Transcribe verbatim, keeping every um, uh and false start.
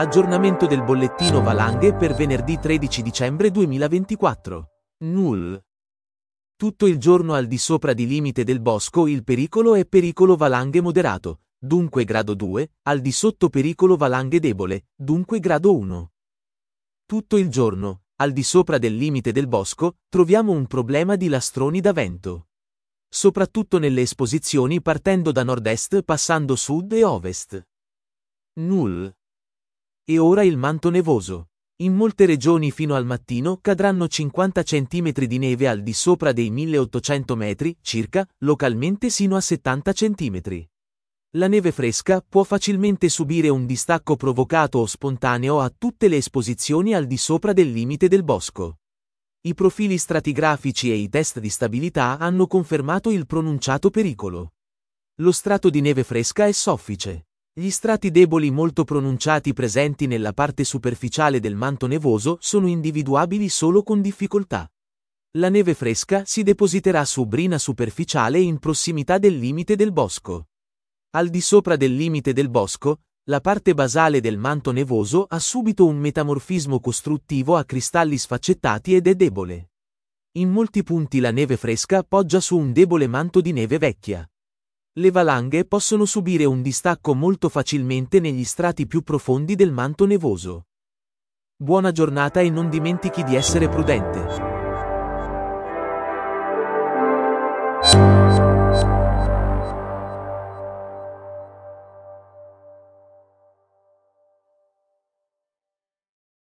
Aggiornamento del bollettino valanghe per venerdì tredici dicembre duemilaventiquattro. Null. Tutto il giorno al di sopra di limite del bosco il pericolo è pericolo valanghe moderato, dunque grado due, al di sotto pericolo valanghe debole, dunque grado uno. Tutto il giorno, al di sopra del limite del bosco, troviamo un problema di lastroni da vento. Soprattutto nelle esposizioni partendo da nord-est passando sud e ovest. Null. E ora il manto nevoso. In molte regioni fino al mattino cadranno cinquanta centimetri di neve al di sopra dei milleottocento metri, circa, localmente sino a settanta centimetri. La neve fresca può facilmente subire un distacco provocato o spontaneo a tutte le esposizioni al di sopra del limite del bosco. I profili stratigrafici e i test di stabilità hanno confermato il pronunciato pericolo. Lo strato di neve fresca è soffice. Gli strati deboli molto pronunciati presenti nella parte superficiale del manto nevoso sono individuabili solo con difficoltà. La neve fresca si depositerà su brina superficiale in prossimità del limite del bosco. Al di sopra del limite del bosco, la parte basale del manto nevoso ha subito un metamorfismo costruttivo a cristalli sfaccettati ed è debole. In molti punti la neve fresca poggia su un debole manto di neve vecchia. Le valanghe possono subire un distacco molto facilmente negli strati più profondi del manto nevoso. Buona giornata e non dimentichi di essere prudente.